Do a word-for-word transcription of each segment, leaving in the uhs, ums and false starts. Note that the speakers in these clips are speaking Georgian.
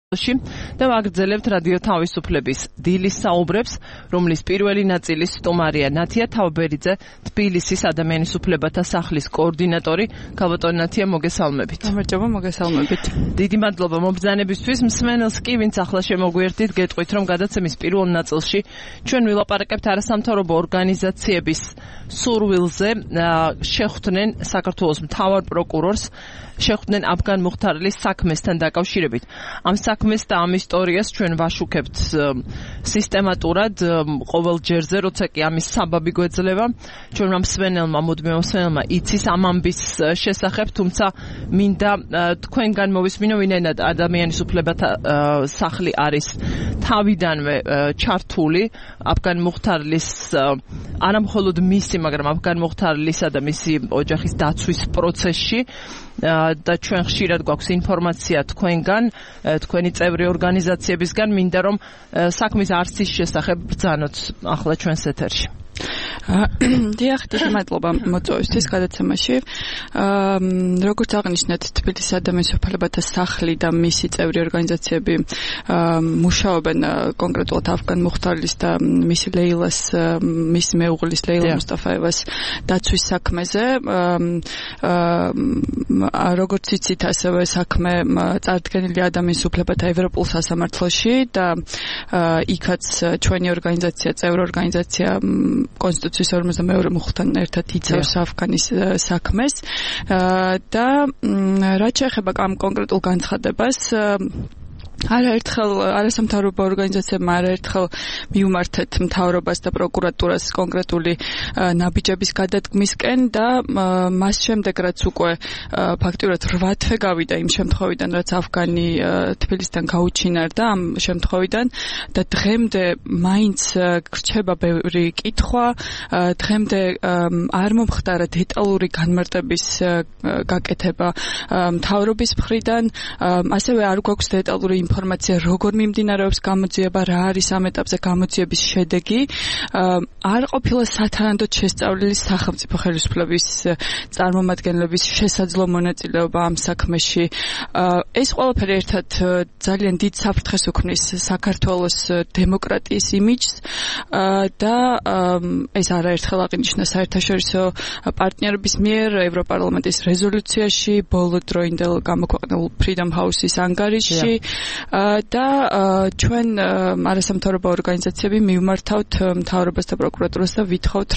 და ვაგრძელებთ რადიო თავისუფლების დილის საუბრებს, რომლის პირველი ნაწილის სტუმარია ნათია თავბერიძე, თბილისის ადამიანის უფლებათა სახლის კოორდინატორი. ქალბატონი ნათია, მოგესალმებით. გამარჯობა, მოგესალმებით. დიდი მადლობა მომბრძანებისთვის. მსმენელს კი, ვინც ახლა შემოგვიერთდით, გეტყვით, რომ გადაცემის პირველ ნაწილში ჩვენ ვილაპარაკებთ არასამთავრობო ორგანიზაციების სურვილზე, შეხვდნენ საქართველოს მთავარ პროკურორს, შეხვდნენ აფგან მუხთარლის საქმესთან დაკავშირებით. ამ საქმეს და ამ ისტორიას ჩვენ ვაშუქებთ სისტემატურად ყოველ ჯერზე, როცა კი ამის საბაბი გვეძლევა. ჩვენმა მსმენელმა, მუდმივ მსმენელმა იცის ამ ამბის შესახებ, თუმცა მინდა თქვენგან მოვისმინო, ვინაიდან ადამიანის უფლებათა სახლი არის თავიდანვე ჩართული აფგან მუხთარლის, არა მხოლოდ მისი, მაგრამ აფგან მუხთარლისა და მისი ოჯახის დაცვის პროცესში. და ჩვენ ხშირად გვაქვს ინფორმაცია თქვენგან, თქვენი წევრი ორგანიზაციებისგან, მინდა რომ საქმის არსის შესახებ ბრძანოთ ახლა ჩვენს ეთერში. დიახ, დიდი მადლობა მოწვევისთვის გადაცემაში. როგორც აღნიშნეთ, თბილისის ადამიანის უფლებათა სახლი და მისი წევრი ორგანიზაციები მუშაობენ კონკრეტულად აფგან მუხთარლის და მისი ლეილას, მისი მეუღლის ლეილა მუსტაფაევას დაცვის საქმეზე. როგორც იცით, ასევე საქმე წარდგენილი ადამიანის უფლებათა ევროპულ სასამართლოში და იქაც ჩვენი ორგანიზაცია, წევრი ორგანიზაცია კონსტიტუციის ორმოცდამეორე მუხლთან ერთად იცავს აფგანის საქმეს და რაც შეეხება ამ კონკრეტულ განცხადებას, არაერთხელ არასამთავრობო ორგანიზაციებმა არაერთხელ მიუმართეთ მთავრობას და პროკურატურას კონკრეტული ნაბიჯების გადადგმისკენ და მას შემდეგ, რაც უკვე ფაქტიურად რვა თვე გავიდა იმ შემთხვევიდან, რაც აფგანი თბილისიდან გაუჩინარდა ამ შემთხვევიდან და დღემდე მაინც გრჩება ბევრი კითხვა, დღემდე არ მომხდარა დეტალური განმარტების გაკეთება მთავრობის მხრიდან, ასევე არ გვაქვს დეტალური ინფორმაცია, როგორ მიმდინარეობს გამოძიება, რა არის ამ ეტაპზე გამოძიების შედეგი. არ ყოფილა სათანადოდ შესწავლილი სახელმწიფო ხელისუფლების წარმომადგენლების შესაძლო მონაწილეობა ამ საქმეში. ეს ყველაფერი ერთად ძალიან დიდ საფრთხეს უქმნის საქართველოს დემოკრატიის იმიჯს და ეს არაერთხელ აღინიშნა საერთაშორისო პარტნიორების მიერ ევროპარლამენტის რეზოლუციაში, ბოლო დროინდელ გამოქვეყნებულ Freedom House-ის ანგარიშში. და ჩვენ არასამთავრობო ორგანიზაციები მივმართავთ მთავრობას და პროკურატურას და ვითხოვთ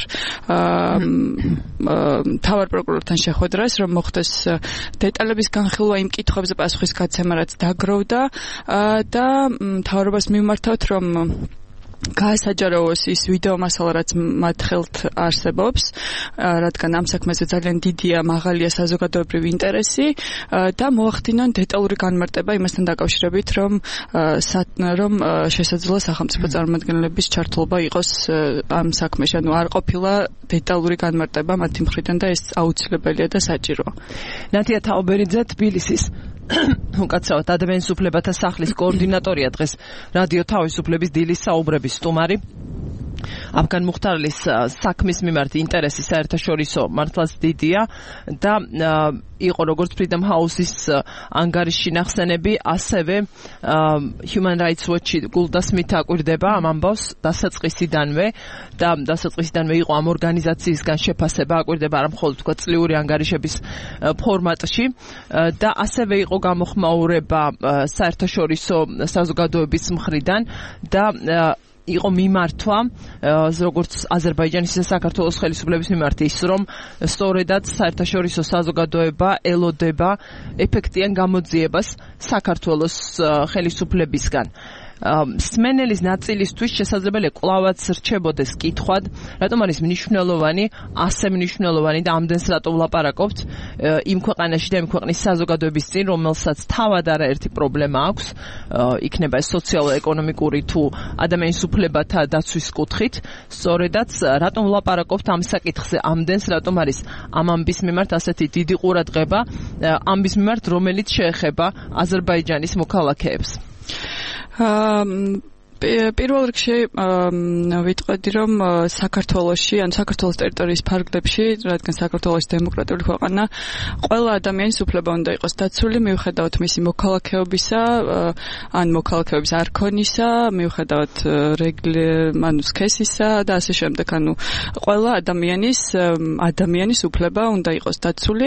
მთავარ პროკურორთან შეხვედრას, რომ მოხდეს დეტალების განხილვა იმ კითხვებზე პასუხის გაცემა, რაც დაგროვდა და მთავრობას მივმართავთ, რომ გაასაჯაროოს ის ვიდეო მასალა, რაც მათ ხელთ არსებობს, რადგან ამ საქმეზე ძალიან დიდია, მაღალია საზოგადოებრივი ინტერესი და მოახდინონ დეტალური განმარტება იმასთან დაკავშირებით, რომ რომ შესაძლოა სახელმწიფო წარმომადგენლების ჩართულობა იყოს ამ საქმეში. ანუ არ ყოფილა დეტალური განმარტება მათი მხრიდან და ეს აუცილებელია და საჭიროა. ნათია თავბერიძე, თბილისის უკაცრავად ადამიანის უფლებათა სახლის კოორდინატორია, დღეს რადიო თავისუფლების დილის საუბრების სტუმარი. აფგან მუხთარლის საქმის მიმართ ინტერესი საერთაშორისო მართლაც დიდია და იყო როგორც Freedom House-ის ანგარიშში ნახსენები, ასევე Human Rights Watch-ი გულდას მითაკვირდება ამ ამბავს დასაწყისიდანვე და დასაწყისიდანვე იყო ამ ორგანიზაციისგან შეფასება, აკვირდება არა მხოლოდ თქვა წლიური ანგარიშების ფორმატში და ასევე იყო გამოხმაურება საერთაშორისო საზოგადოების მხრიდან და იყო მიმართვა როგორც აზერბაიჯანის და საქართველოს ხელისუფლების მიმართ ის, რომ სწორედაც საერთაშორისო საზოგადოება ელოდება ეფექტიან გამოძიებას საქართველოს ხელისუფლებისგან. მსმენელის ნაწილისთვის შესაძლებელია კვლავაც რჩებოდეს კითხვად, რატომ არის მნიშვნელოვანი, ასე მნიშვნელოვანი და ამდენს რატო ვლაპარაკობთ იმ ქვეყანაში და იმ ქვეყნის საზოგადოების წინ, რომელსაც თავად არაერთი პრობლემა აქვს, იქნება ეს სოციალურ-ეკონომიკური თუ ადამიანის უფლებათა დაცვის კუთხით, სწორედაც რატომ ვლაპარაკობთ ამ საკითხზე ამდენს, რატომ არის ამ ამბის მიმართ ასეთი დიდი ყურადღება, ამბის მიმართ, რომელიც შეეხება აზერბაიჯანის მოქალაქეებს. პირველ რიგში ვიტყოდი რომ საქართველოში ან საქართველოს ტერიტორიის ფარგლებში, რადგან საქართველოს დემოკრატიული ქვეყანა, ყველა ადამიანის უფლება უნდა იყოს დაცული მიუხედავად მისი მოქალაქეობისა ან მოქალაქეობის არქონისა, მიუხედავად ანუ სქესისა და ასე შემდეგ. ანუ ყველა ადამიანის ადამიანის უფლება უნდა იყოს დაცული.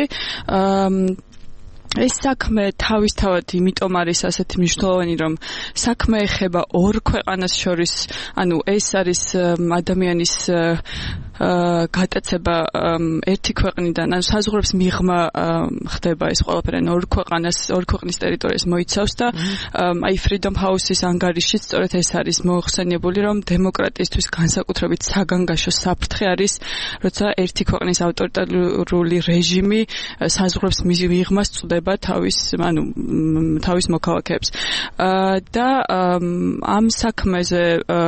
ეს საქმე თავისთავად იმიტომ არის ასეთი მნიშვნელოვანი, რომ საქმე ეხება ორ ქვეყანას შორის, ანუ ეს არის ადამიანის გატაცება ერთი ქვეყნიდან, ანუ საზღვრებს მიღმა ხდება ეს ყველაფერი, ანუ ორ ქვეყანას, ორ ქვეყნის ტერიტორიას მოიცავს და აი Freedom House-ის ანგარიშიც სწორედ ეს არის მოხსენიებული, რომ დემოკრატიისთვის განსაკუთრებით საგანგაშო საფრთხე არის, როცა ერთი ქვეყნის ავტორიტარული რეჟიმი საზღვრებს მიღმას წვდება თავის, ანუ თავის მოქალაქეებს. და ამ საქმეზე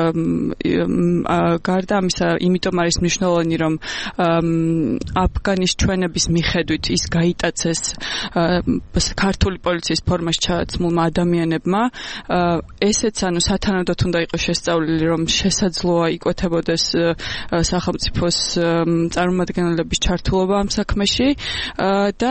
გარდა ამისა, იმიტომ არის მნიშვნელოვანი, რომ აფგანის ჩვენების მიხედვით ის გაიტაცეს ქართული პოლიციის ფორმაში ჩაცმულმა ადამიანებმა. ესეც ანუ სათანადოდ უნდა იყოს შესწავლილი, რომ შესაძლოა იკვეთებოდეს სახელმწიფოს წარმომადგენლების ჩართულობა ამ საქმეში და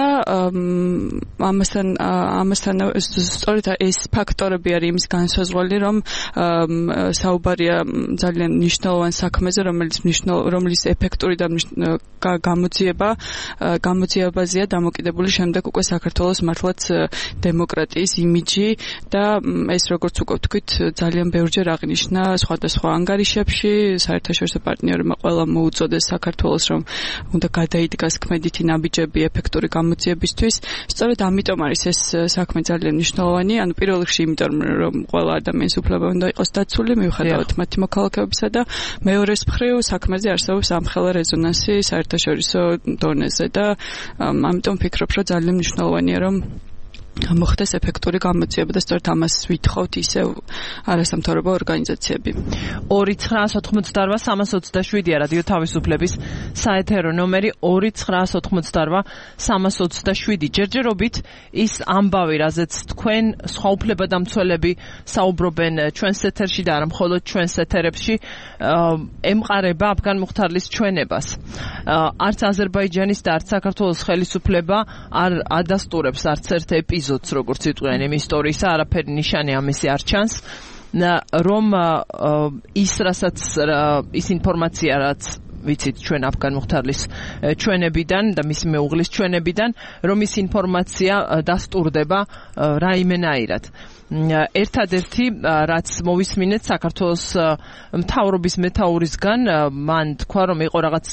ამასთან ამასთან სწორედ ეს ფაქტორები არის იმის განსაზღვრელი, რომ საუბარია ძალიან მნიშვნელოვან საქმეზე, რომელიც რომლის ეფექტური და გამოძიება გამოძიებაზეა დამოკიდებული შემდეგ უკვე საქართველოს მართლაც დემოკრატიის იმიჯი და ეს როგორც უკვე ვთქვით ძალიან ბევრჯერ აღნიშნა სხვადასხვა ანგარიშებში, საერთაშორისო პარტნიორებმა ყველა მოუწოდეს საქართველოს, რომ უნდა გადაიდგას ქმედითი ნაბიჯები ეფექტური გამოძიებისთვის. სწორედ ამიტომ არის ეს საქმე ძალიან მნიშვნელოვანი, ანუ პირველ რიგში იმიტომ რომ ყველა ადამიანის უფლება უნდა იყოს დაცული მიუხედავად მათი მოქალაქეობისა და მეორეს მხრივ საქმეზე არსებობს ამხელა რეზონანსი საერთაშორისო დონეზე და ამიტომ ვფიქრობ, რომ ძალიან მნიშვნელოვანია, რომ მოხდეს ეფექტური გამოძიება და სწორედ ამას ვითხოვთ ისევ არასამთავრობო ორგანიზაციები. ორი ცხრაას ოთხმოცდაოთხ სამას ოცდაშვიდია რადიო თავისუფლების საეთერო ნომერი ორი ცხრაას ოთხმოცდაოთხ სამას ოცდაშვიდი. ჯერჯერობით ის ამბავი, რაზეც თქვენ სხვა უფლებადამცველები საუბრობენ ჩვენს ეთერში და არა მხოლოდ ჩვენს ეთერებში, ემყარება აფგან მუხთარლის ჩვენებას. არც აზერბაიჯანის და არც საქართველოს ხელისუფლება არ ადასტურებს არც ერთ ეპიზოდს, როგორც იტყვიან იმ ისტორიისა, არაფერი ნიშანი ამისი არ ჩანს, რომ ის რასაც ის ინფორმაცია, რაც ვიცით ჩვენ აფგან მუხთარლის ჩვენებიდან და მისი მეუღლის ჩვენებიდან, რომ ის ინფორმაცია დასტურდება რაიმენაირად. ერთადერთი რაც მოვისმინეთ საქართველოს მთავრობის მეთაურისგან, მან თქვა, რომ იყო რაღაც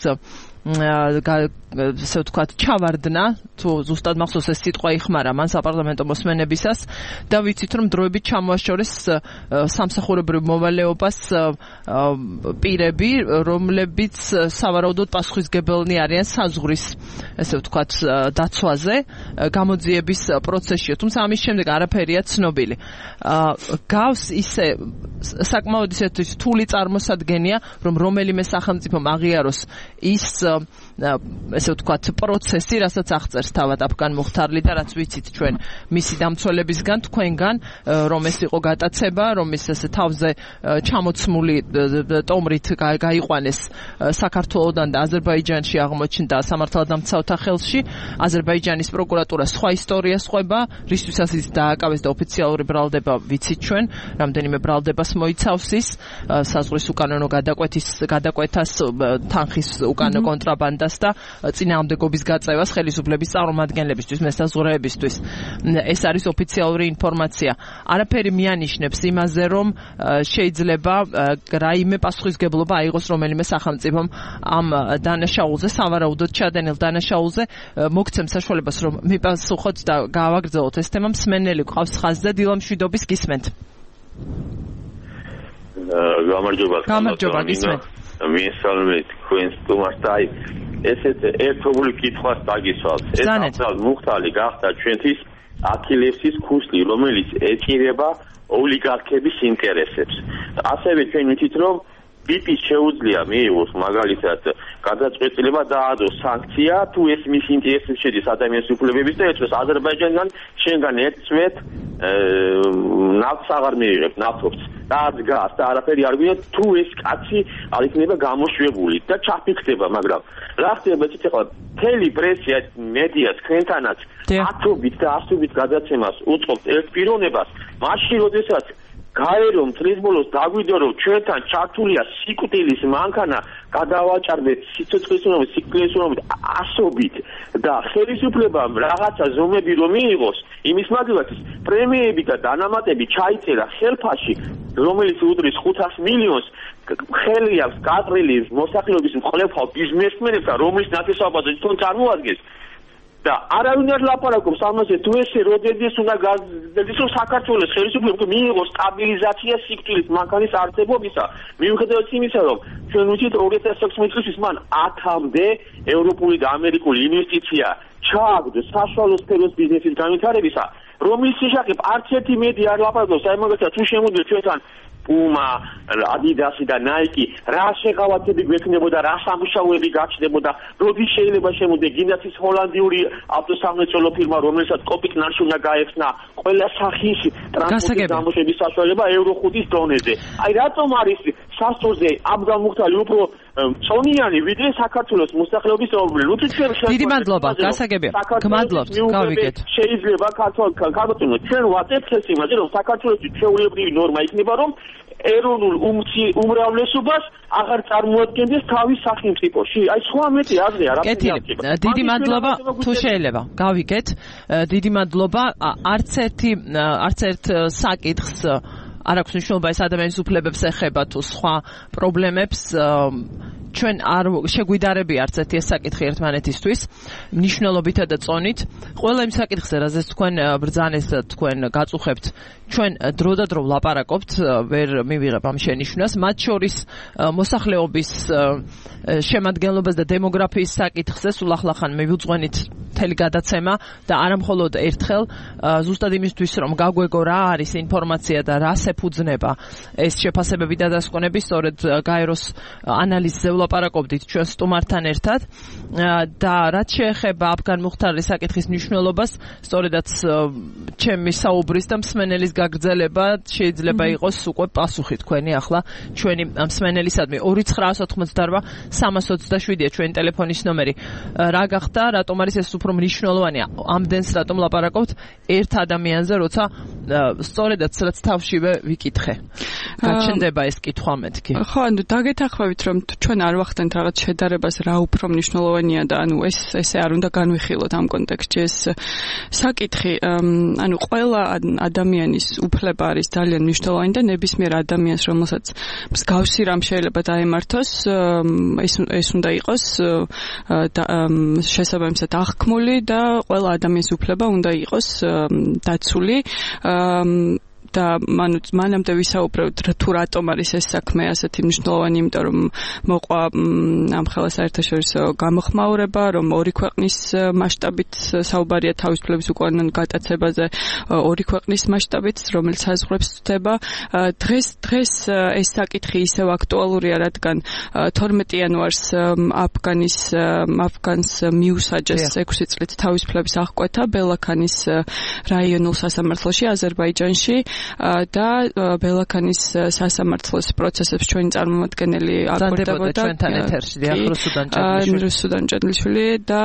ესე ვთქვათ ჩავარდნა, თუ ზუსტად მახსოვს ეს სიტყვა იხმარა მან საპარლამენტო მოსმენებისას და ვიცით, რომ დროებით ჩამოაშორეს სამსახურებრივ მოვალეობას პირები, რომლებიც სავარაუდოდ პასუხისმგებელნი არიან საზღვრის, ესე ვთქვათ, დაცვაზე, გამოძიების პროცესში. თუმცა ამის შემდეგ არაფერია ცნობილი. გავს ისე საკმაოდ ისეთი რთული წარმოსადგენია, რომ რომელიმე სახელმწიფომ აღიაროს ის ესე ვთქვათ პროცესი, რასაც აღწერს თავად აფგან მუხთარლი და რაც ვიცით ჩვენ მისი დამცველებისგან, თქვენგან, რომ ეს იყო გატაცება, რომ ის ესე თავზე ჩამოცმული ტომრით გაიყვანეს საქართველოსთან და აზერბაიჯანში აღმოჩნდა სამართალდამცავთა ხელში. აზერბაიჯანის პროკურატურა სხვა ისტორიას ყვება, რისთვისაც ის დააკავეს და ოფიციალური ბრალდება ვიცით ჩვენ, რამდენიმე ბრალდებას მოიცავს ის საზღვრის უკანონო გადაკვეთის გადაკვეთას, თანხის უკანონო კონტრაბანდას და წინააღმდეგობის გაწევას ხელისუფლების წარმომადგენლებისთვის, მესაზღვრეებისთვის. ეს არის ოფიციალური ინფორმაცია. არაფერი მიანიშნებს იმაზე, რომ შეიძლება რაიმე პასუხისმგებლობა აიღოს რომელიმე სახელმწიფომ ამ დანაშაულზე, სავარაუდოდ ჩადენილ დანაშაულზე, მოგცემ საშუალებას, რომ მიპასუხოთ და გავაგრძელოთ ეს თემა. მსმენელი გვყავს ხაზზე, დილამშვიდობის გისმენთ. გამარჯობა. გამარჯობა, გისმენთ. მიესალმეთ თქვენს სტუმარს და აი ესეთ ერთობლივ კითხვას დაგისვათ. ეს აფგან მუხთალი გახდა ჩვენთვის აქილევსის ქუსლი, რომელიც ეჭირება ოლიგარქების ინტერესებს. ასევე ჩვენ ვიცით, რომ ბიპის შეუძლია მიიღოს მაგალითად გადაწყვეტილება დაადოს სანქცია, თუ ეს მის ინტერესებში შედის ადამიანის უფლებების და ეწევს აზერბაიჯანიდან შენგან ერთ წვეთ ნავთს აღარ მიიღებ, ნავთობს. რაც გას და არაფერი არ გვინდა თუ ეს კაცი არ იქნება გამოშვებული და ჩაფიქრდება, მაგრამ რა ხდება იცით ახლა მთელი პრესია, მედია თქვენთანაც ათობით და ასობით გადაცემას უწყობთ ერთ პიროვნებას, მაშინ როდესაც გაერო მთლის ბოლოს დაგვიდო რომ ჩვენთან ჩართულია სიკვდილის მანქანა გადავაჭარბეთ სიცოცხლის უნობით, სიკვდილის უნობით ასობით და ხელისუფლებამ რაღაცა ზომები რომ მიიღოს იმის მაგალითად პრემიები და დანამატები ჩაიწერა ხელფაში რომელიც უდრის ხუთას მილიონს ხელი აქვს გაყრილი მოსახლეობის მკვლელფალ ბიზნესმენებთან რომლის ნათესაობაზე თვითონ წარმოადგენს და არავინ არ ლაპარაკობს ამაზე თუ ესე როდესაც უნდა გაზრდეს რომ საქართველოს ხელისუფლებამ მიიღოს სტაბილიზაცია სიკვდილის მანქანის არსებობისა მიუხედავად იმისა რომ ჩვენ ვიცით ორი ათას ექვსმეტ წლის მან ათამდე ევროპული და ამერიკული ინვესტიცია ჩააგდო საშუალო სფეროს ბიზნესის განვითარებისა რომლის შესახებ არც ერთი მედია არ ლაპარაკობს აი მაგალითად თუ შემოდიო ჩვენთან Puma, Adidas და Nike რა შეღავათები გვექნებოდა, რა სამუშაოები გაჩნდებოდა, როდის შეიძლება შემოდე გინდათ ის ჰოლანდიური ავტოსამრეწველო ფირმა, რომელსაც კოპიკნარში უნდა გაეხსნა ყველა სახის ტრანსპორტის გამოშვების საშუალება ევრო ხუთის დონეზე. აი რატომ არის სასწორზე აბგალ მუხტალი უფრო წონიანი ვიდრე საქართველოს მოსახლეობის პრობლემა. ნუ ჩვენ დიდი მადლობა, გასაგებია. გმადლობთ, გავიგეთ. შეიძლება საქართველოს ჩვენ ვატებთ ეს იმაზე, რომ საქართველოს ჩვეულებრივი ნორმა იქნება, რომ ეროვნულ უმრავლესობას აღარ წარმოადგენდეს თავის სახელმწიფოში. აი სხვა მეტი აზრი არ აქვს. დიდი მადლობა, თუ შეიძლება. გავიგეთ. დიდი მადლობა. არც ერთი არც ერთ საკითხს არ აქვს მნიშვნელობა ეს ადამიანის უფლებებს ეხება თუ სხვა პრობლემებს ჩვენ არ შეგვიდარები არც ერთი ეს საკითხი ერთმანეთისთვის მნიშვნელობითა და წონით ყველა იმ საკითხზე რაზეც თქვენ ბრძანეს თქვენ გაწუხებთ ჩვენ დრო და დრო ვლაპარაკობთ ვერ მივიღებ ამ შენიშვნას მათ შორის მოსახლეობის შემადგენლობას და დემოგრაფიის საკითხზე სულ ახლახან მივუძღვენით მთელი გადაცემა და არა მხოლოდ ერთხელ ზუსტად იმისთვის რომ გაგვეგო რა არის ინფორმაცია და რას ეფუძნება ეს შეფასებები და დასკვნები სწორედ გაეროს ანალიზზე ვლაპარაკობდით ჩვენ სტუმართან ერთად და რაც შეეხება აფგან მუხთარის საკითხის მნიშვნელობას სწორედაც ჩემი საუბრის და მსმენელის გაგრძელება შეიძლება იყოს უკვე პასუხი თქვენი ახლა ჩვენი მსმენელისადმი ორი ცხრაას ოთხმოცდაორვა სამას ოცდაშვიდია ჩვენი ტელეფონის ნომერი რა გახდა რატომ არის ეს უფრო მნიშვნელოვანია ამდენს რატომ ლაპარაკობთ ერთ ადამიანზე როცა სწორედაც რაც თავშივე ვიკითხე გაჩნდება ეს კითხვა მეთქი ხო ანუ დაგეთანხმებით რომ ჩვენ არ ვახდენთ რაღაც შედარებას რა უფრო მნიშვნელოვანია და ანუ ეს ესე არ უნდა განვიხილოთ ამ კონტექსტში ეს საკითხი ანუ ყველა ადამიანის უფლება არის ძალიან მნიშვნელოვანი და ნებისმიერ ადამიანს რომელსაც მსგავსი რამ შეიძლება დაემართოს ეს ეს უნდა იყოს შესაბამისად აღქმული და ყველა ადამიანის უფლება უნდა იყოს დაცული და მანამდე ვისაუბრებთ თუ რატომ არის ეს საქმე ასეთი მნიშვნელოვანი, იმიტომ რომ მოყვა ამ ხელა საერთაშორისო გამოხმაურება, რომ ორი ქვეყნის მასშტაბით საუბარია თავისუფლების უკანონო გატაცებაზე, ორი ქვეყნის მასშტაბით, რომელიც საზღვრებს ცდება. დღეს დღეს ეს საკითხი ისევ აქტუალურია, რადგან თორმეტი იანვარს აფგანის აფგანს მიუსაჯეს ექვსი წლით თავისუფლების აღკვეთა ბელაქანის რაიონულ სასამართლოში აზერბაიჯანში. და ბელაქანის სასამართლოს პროცესებს ჩვენი წარმომადგენელი აკორდებოდა ჩვენთან ეთერში რუსუდან ჭედლიშვილი და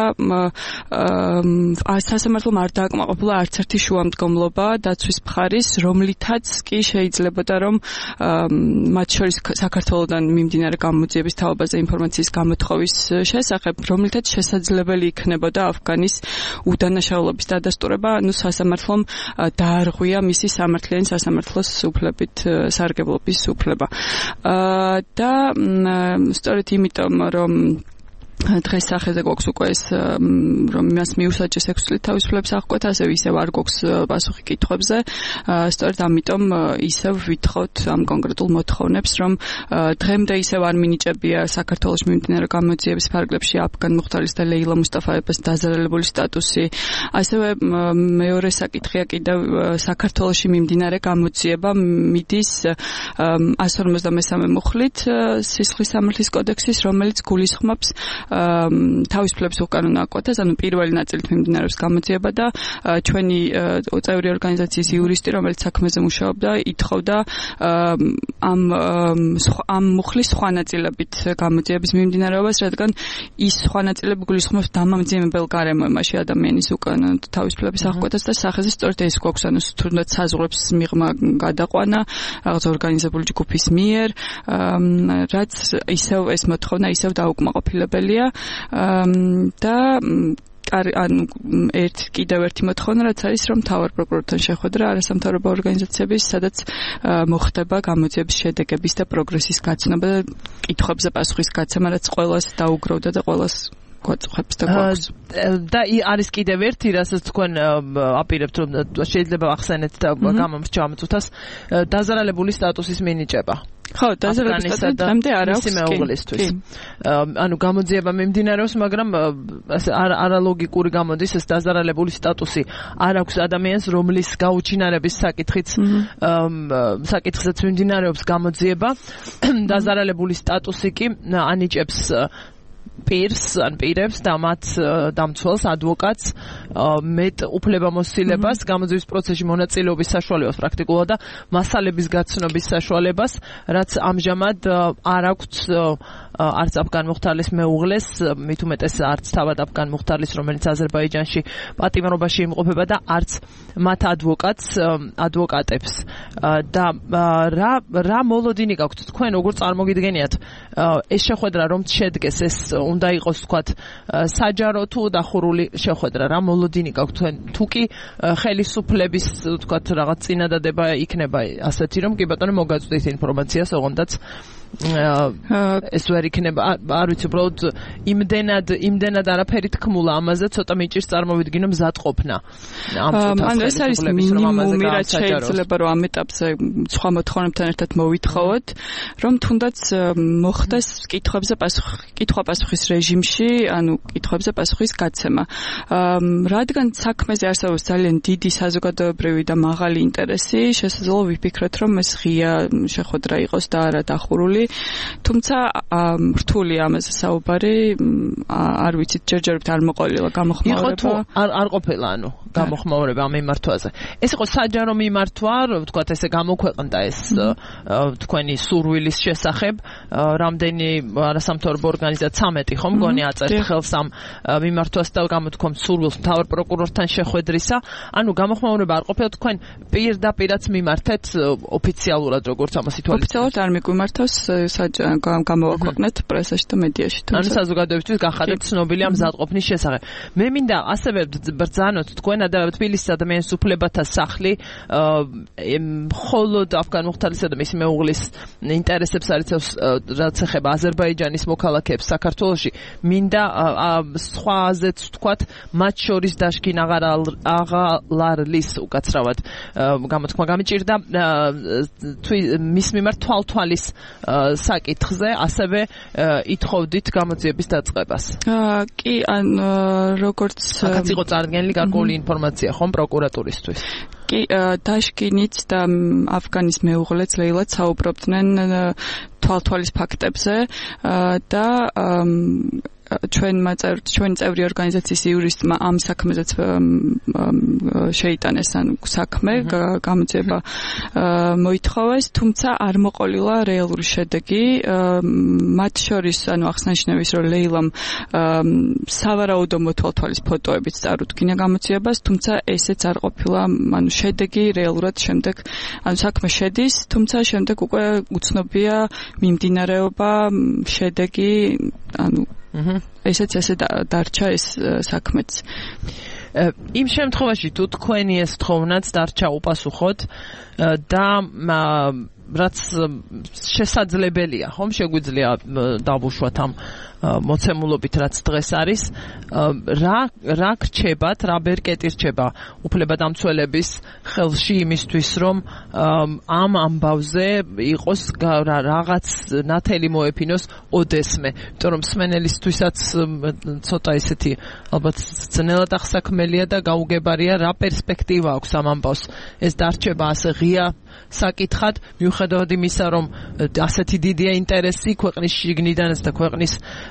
სასამართლომ არ დააკმაყოფილა არც ერთი შუამდგომლობა დაცვის მხარის რომლითაც კი შეიძლებოდა რომ მათ შორის საქართველოსთან მიმდინარე გამოძიების თაობაზე ინფორმაციის გამოთხოვის შესახებ რომლითაც შესაძლებელი იქნებოდა აფგანის უდანაშაულობის დადასტურება ანუ სასამართლომ დაარღვია მისი სამართლიანი სასამართლოს უფლებით სარგებლობის უფლება. და სწორედ იმიტომ რომ დღეს სახეზე გვაქვს უკვე ეს რომ იმას მიუსაჯეს ექვსი წლით თავისუფლების აღკვეთა, ასევე ისევ არ გვაქვს პასუხი კითხვებზე. სწორედ ამიტომ ისევ ვითხოვთ ამ კონკრეტულ მოთხოვნებს, რომ დღემდე ისევ არ მინიჭებია საქართველოს მიმდინარე გამოძიების ფარგლებში აფგან მუხთარის და ლეილა მუსტაფაევას დაზარალებული სტატუსი. ასევე მეორე საკითხია კიდევ საქართველოში მიმდინარე გამოძიება მიდის ასორმოცდამესამე მუხლით სისხლის სამართლის კოდექსის, რომელიც გულისხმობს თავისუფლების უკანონო აკვეთას, ანუ პირველი ნაწილით მიმდინარეობს გამოძიება და ჩვენი წევრი ორგანიზაციის იურისტი, რომელიც საქმეზე მუშაობდა, ითხოვდა ამ ამ მუხლის სხვა ნაწილებით გამოძიების მიმდინარეობას, რადგან ის სხვა ნაწილები გულისხმობს დამამძიმებელ გარემოებაში ადამიანის უკანონო თავისუფლების აღკვეთას და სახეზე სწორედ ეს გვაქვს, ანუ თუნდაც საზღვრებს მიღმა გადაყვანა რაღაც ორგანიზებული ჯგუფის მიერ, რაც ისევ ეს მოთხოვნა ისევ დაუკმაყოფილებელია და ანუ ერთ კიდევ ერთი მოთხოვნა რაც არის რომ მთავარ პროკურორთან შეხვედრა არასამთავრობო ორგანიზაციების სადაც მოხდება გამოძიების შედეგების და პროგრესის გაცნობა და კითხვებზე პასუხის გაცემა რაც ყველას დაუგროვდა და ყველას გვაწუხებს და გვაქვს და არის კიდევ ერთი რასაც თქვენ აპირებთ რომ შეიძლება ახსენეთ და გამომრჩა ამ წუთას დაზარალებული სტატუსის მინიჭება ხო, დაზარალების სტატუსი დღემდე არ აქვს მეუღლისთვის. ანუ გამოძიება მიმდინარეობს, მაგრამ არალოგიკური გამოდის ეს დაზარალებული სტატუსი არ აქვს ადამიანს, რომლის გაუჩინარების საკითხიც საკითხსაც მიმდინარეობს გამოძიება. დაზარალებული სტატუსი კი ანიჭებს პირს ან პირებს და მათ დამცველს ადვოკატს მეტ უფლებამოსილებას გამოძიების პროცესში მონაწილეობის საშუალებას პრაქტიკულად და მასალების გაცნობის საშუალებას, რაც ამჟამად არ აქვს არც აფგან მუხთარლის მეუღლეს, მით უმეტეს არც თავად აფგან მუხთარლის, რომელიც აზერბაიჯანში პატიმრობაში იმყოფება და არც მათ ადვოკატს, ადვოკატებს. და რა რა მოლოდინი გაქვთ თქვენ როგორ წარმოგიდგენიათ ეს შეხვედრა რომ შედგეს ეს უნდა იყოს თქვათ საჯარო თუ დახურული შეხვედრა რა მოლოდინი გაქვთ თქვენ თუ კი ხელისუფლების თქვათ რაღაც წინადადება იქნება ასეთი რომ კი ბატონო მოგაწვდით ინფორმაციას ოღონდაც ეს ვერ იქნება არ ვიცი უბრალოდ იმდენად იმდენად არაფერი თქმულა ამაზე ცოტა მიჭირს წარმოვიდგინო მზადყოფნა ანუ ეს არის მინიმუმი რაც შეიძლება რომ ამ ეტაპზე სხვა მოთხოვნებთან ერთად მოვითხოვოთ რომ თუნდაც მოხდეს კითხვებზე პასუხი კითხვა-პასუხის რეჟიმში ანუ კითხვებზე პასუხის გაცემა რადგან საქმეზე არსებობს ძალიან დიდი საზოგადოებრივი და მაღალი ინტერესი შესაძლოა ვიფიქროთ რომ ეს ღია შეხვედრა იყოს და არა დახურული თუმცა რთული ამაზე საუბარი არ ვიცით ჯერჯერობით არ მოყოლილა გამოხმაურება არ არ ყოფილა ანუ გამოხმაურება ამ მიმართვაზე ეს იყო საჯარო მიმართვა ვთქვათ ესე გამოქვეყნდა ეს თქვენი სურვილის შესახებ რამდენი არასამთავრობო ორგანიზაცია ცამეტი ხომ მგონი აწერთ ხელს ამ მიმართვას და გამოთქვამთ სურვილს მთავარ პროკურორთან შეხვედრისა ანუ გამოხმაურება არ ყოფილა თქვენ პირდაპირაც მიმართეთ ოფიციალურად როგორც ამას ითვალისწინებთ ოფიციალურად არ მიგვიმართავს გამოვაქვეყნეთ პრესაში და მედიაში. ანუ საზოგადოებისთვის გახადეთ ცნობილი ამ მზადყოფნის შესახებ. მე მინდა ასევე ბრძანოთ თქვენ თბილისის ადამიანის უფლებათა სახლი მხოლოდ აფგან მუხთარლისა და მისი მეუღლის ინტერესებს არიცავს რაც ეხება აზერბაიჯანის მოქალაქეებს საქართველოში. მინდა სხვაზეც ვთქვათ მათ შორის დაშქინ აღალარლის უკაცრავად გამოთქმა გამიჭირდა მის მიმართ თვალთვალის საკითხზე ასევე ითხოვდით გამოძიების დაწყებას. კი, ან როგორც აქაც იყო წარდგენილი გარკვეული ინფორმაცია ხომ პროკურატურისთვის. კი, დაშკინიც და აფგანის მეუღლეც ლეილაც საუბრობდნენ თვალთვალის ფაქტებზე და ჩვენმა ჩვენი წევრი ორგანიზაციის იურისტმა ამ საქმეზეც შეიტანეს ან საქმე გამოძიება მოითხოვეს თუმცა არ მოყოლილა რეალური შედეგი მათ შორის ანუ ახსნაშნევის რომ ლეილამ სავარაუდო მოთვალთვალის ფოტოებიც წარუდგინა გამოძიებას თუმცა ესეც არ ყოფილა ანუ შედეგი რეალურად შემდეგ ანუ საქმე შედის თუმცა შემდეგ უკვე უცნობია მიმდინარეობა შედეგი ანუ ესეც ესე დარჩა ეს საქმეც. იმ შემთხვევაში თუ თქვენი ეს თხოვნაც დარჩა უპასუხოდ და რაც შესაძლებელია, ხომ შეგვიძლია დავუშვათ ამ მოცემულობით რაც დღეს არის, რა რა რჩებათ, რა ბერკეტი რჩება უფლებადამცველების ხელში იმისთვის, რომ ამ ამბავზე იყოს რაღაც ნათელი მოეფინოს ოდესმე, იმიტომ რომ მსმენელისთვისაც ცოტა ისეთი ალბათ ძნელად ახსაქმელია და გაუგებარია რა პერსპექტივა აქვს ამ ამბავს. ეს დარჩება ასე ღია საკითხად, მიუხედავად იმისა, რომ ასეთი დიდია ინტერესი ქვეყნის შიგნიდანაც და ქვეყნის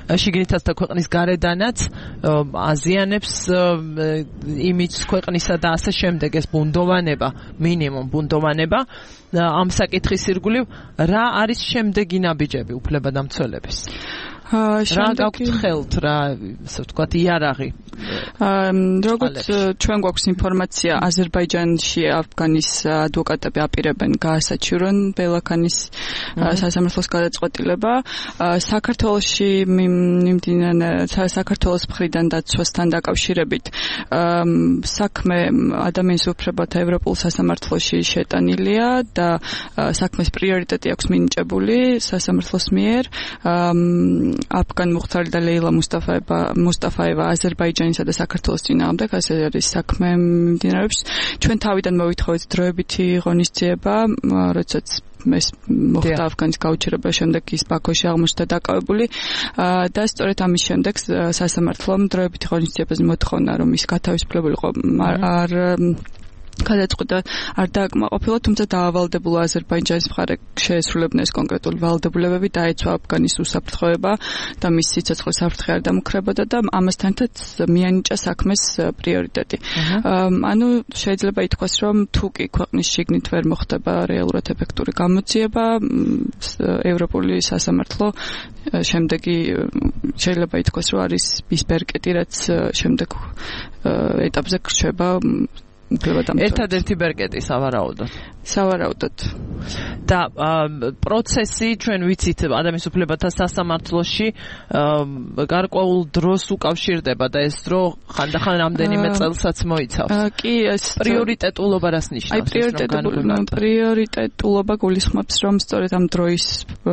შიგნითაც და ქვეყნის გარედანაც აზიანებს იმიჯს ქვეყნისა და ასე შემდეგ ეს ბუნდოვანება, მინიმუმ ბუნდოვანება ამ საკითხის ირგვლივ რა არის შემდეგი ნაბიჯები უფლებადამცველების? რა გაქვთ ხელთ რა ასე ვთქვათ იარაღი? როგორც ჩვენ გვაქვს ინფორმაცია აზერბაიჯანში αφგანის ადვოკატები აპირებენ გაასაჩივრონ ბელაქანის სასამართლოს გადაწყვეტილება. საქართველოში მიმდინარე საქართველოს მხრიდან დაცვასთან დაკავშირებით საქმე ადამიანის უფლებათა ევროპულ სასამართლოში შეტანილია და საქმეს პრიორიტეტი აქვს მინიჭებული სასამართლოს მიერ. აფგან მუხთარი და ლეილა მუსტაფაევა მუსტაფაევა აზერბაიჯანისა და საქართველოს წინააღმდეგ ასე არის საქმე მიმდინარეობს. ჩვენ თავიდან მოვითხოვეთ დროებითი ღონისძიება, როდესაც ეს მოხდა αφგანის გაუჩერება, შემდეგ ის ბაქოში აღმოჩნდა დაკავებული და სწორედ ამის შემდეგ სასამართლომ დროებითი ღონისძიებაზე მოთხოვნა, რომ ის გათავისუფლებულიყო არ გადაწყვეტა არ დააკმაყოფილა, თუმცა დაავალდებულა აზერბაიჯანის მხარე შეესრულებინა ეს კონკრეტული ვალდებულებები, დაეცვა აფგანის უსაფრთხოება და მის სიცოცხლის საფრთხე არ დამუქრებოდა და ამასთან ერთად მიანიჭა საქმეს პრიორიტეტი. ანუ შეიძლება ითქვას, რომ თუ კი ქვეყნის შიგნით ვერ მოხდება რეალურად ეფექტური გამოძიება, ევროპული სასამართლო შემდეგი შეიძლება ითქვას, რომ არის ის ბერკეტი, რაც შემდეგ ეტაპზე გრჩება ერთადერთი ბერკეტი სავარაუდოდ. სავარაუდოდ. და პროცესი ჩვენ ვიცით ადამიანის უფლებათა სასამართლოში გარკვეულ დროს უკავშირდება და ეს დრო ხანდახან რამდენიმე წელსაც მოიცავს. კი, ეს პრიორიტეტულობა რას ნიშნავს? აი პრიორიტეტულობა, პრიორიტეტულობა გულისხმობს, რომ სწორედ ამ დროის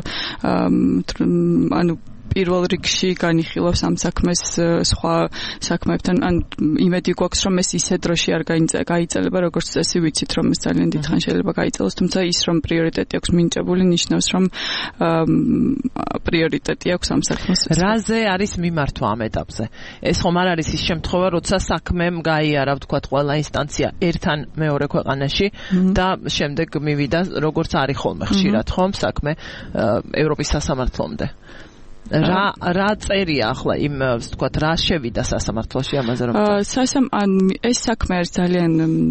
ანუ პირველ რიგში განიხილავს ამ საქმეს სხვა საქმეებთან, ან იმედი გვაქვს, რომ ეს ისე დროში არ გაიწელება, როგორც წესი ვიცით, რომ ეს ძალიან დიდხან შეიძლება გაიწელოს, თუმცა ის რომ პრიორიტეტი აქვს მინიჭებული, ნიშნავს, რომ პრიორიტეტი აქვს ამ საქმეს. რაზე არის მიმართვა ამ ეტაპზე? ეს ხომ არ არის ის შემთხვევა, როცა საქმემ გაიარა, ვთქვათ, ყველა ინსტანცია ერთთან მეორე ქვეყანაში და შემდეგ მივიდა, როგორც არის ხოლმე ხშირად, ხომ, საქმე ევროპის სასამართლომდე. რა რა წერია ახლა იმ ვთქვათ რა შევიდა სასამართლოში ამაზე რომ სასამ ან ეს საქმე არის ძალიან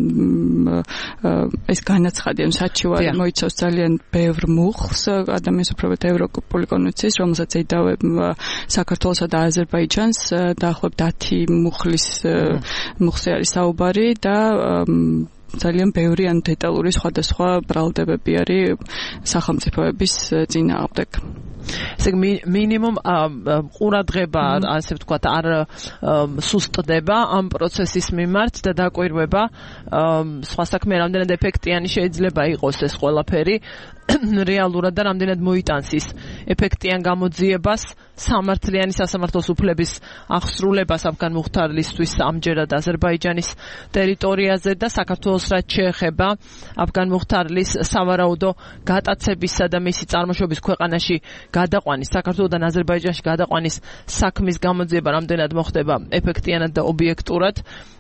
ეს განაცხადი ან საჩივარი მოიცავს ძალიან ბევრ მუხლს ადამიანის უფლებათა ევროპული კონვენციის რომელსაც ედავებ საქართველოსა და აზერბაიჯანს დაახლოებით ათი მუხლის მუხლზე არის საუბარი და ძალიან ბევრი ან დეტალური სხვადასხვა ბრალდებები არის სახელმწიფოების წინააღმდეგ. ესე მინიმუმ ყურადღება ასე ვთქვათ არ სუსტდება ამ პროცესის მიმართ და დაკვირვება სხვა საქმე რამდენად ეფექტიანი შეიძლება იყოს ეს ყველაფერი რეალურად და რამდენად მოიტანს ის ეფექტიან გამოძიებას სამართლიანი სასამართლოს უფლების აღსრულებას აფგან მუხთარლისთვის ამჯერად აზერბაიჯანის ტერიტორიაზე და საქართველოს რაც შეეხება აფგან მუხთარლის სავარაუდო გატაცებისა და მისი წარმოშობის ქვეყანაში გადაყვანის საქართველოსთან აზერბაიჯანში გადაყვანის საქმის გამოძიება რამდენად მოხდება ეფექტიანად და ობიექტურად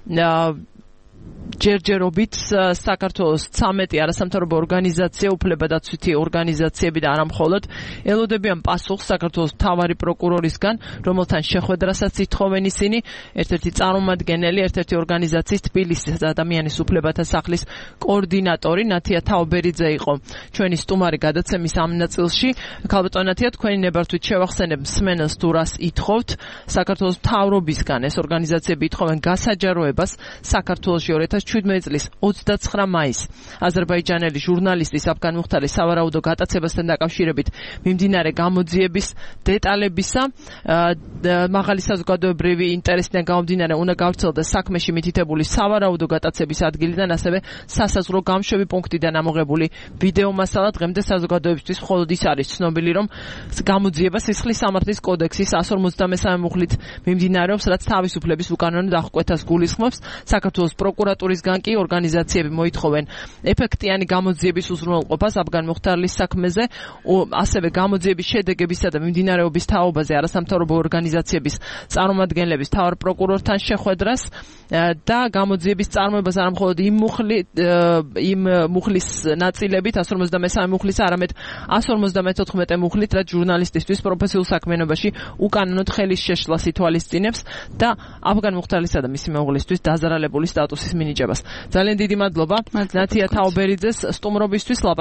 ჯერჯერობით საქართველოს ცამეტი არასამთავრობო ორგანიზაცია, უფლებადაცვითი ორგანიზაციები და არა მხოლოდ ელოდებიან პასუხს საქართველოს მთავარი პროკურორისგან, რომელთან შეხვედრასაც ითხოვენ ისინი, ერთ-ერთი წარმომადგენელი, ერთ-ერთი ორგანიზაციის თბილისის ადამიანის უფლებათა სახლის კოორდინატორი ნათია თაობერიძე იყო ჩვენი სტუმარი გადაცემის ამ ნაწილში. ქალბატონ ნათია, თქვენი ნებართვით შევახსენებ მსმენელს თუ რას ითხოვთ საქართველოს მთავრობისგან. ეს ორგანიზაციები ითხოვენ გასაჯაროებას საქართველოში ორ ათას შვიდმეტი წლის ოცდაცხრა მაისს აზერბაიჯანელი ჟურნალისტის აფგან მუხთარის სავარაუდო გატაცებასთან დაკავშირებით მიმდინარე გამოძიების დეტალებისა მაღალი საზოგადოებრივი ინტერესიდან გამომდინარე უნდა გავრცელდეს საქმეში მითითებული სავარაუდო გატაცების ადგილიდან ასევე სასაზღვრო გამშვები პუნქტიდან ამოღებული ვიდეო მასალა დღემდე საზოგადოებისთვის მხოლოდ ის არის ცნობილი რომ გამოძიება სისხლის სამართლის კოდექსის εκατს ორმოცდამესამე მუხლით მიმდინარეობს რაც თავისუფლების უკანონო დახკვეთას გულისხმობს საქართველოს პროკურორი პროკურატურისგან კი ორგანიზაციები მოითხოვენ ეფექტიანი გამოძიების უზრუნველყოფას აფგან მუხთარლის საქმეზე, ასევე გამოძიების შედეგებისა და მიმდინარეობის თაობაზე არასამთავრობო ორგანიზაციების წარმომადგენლების თავარ პროკურორთან შეხვედრას და გამოძიების წარმოებას არა მხოლოდ იმ მუხლი იმ მუხლის ნაწილებით one forty-three მუხლის, არამედ one fifty-four მუხლით, რაც ჟურნალისტისთვის პროფესიულ საქმიანობაში უკანონოდ ხელის შეშლას ითვალისწინებს და აფგან მუხთარლისა და მისი მეუღლისთვის დაზარალებული სტატუსის მინიჭებას. ძალიან დიდი მადლობა ნათია თაუბერიძეს სტუმრობისთვის.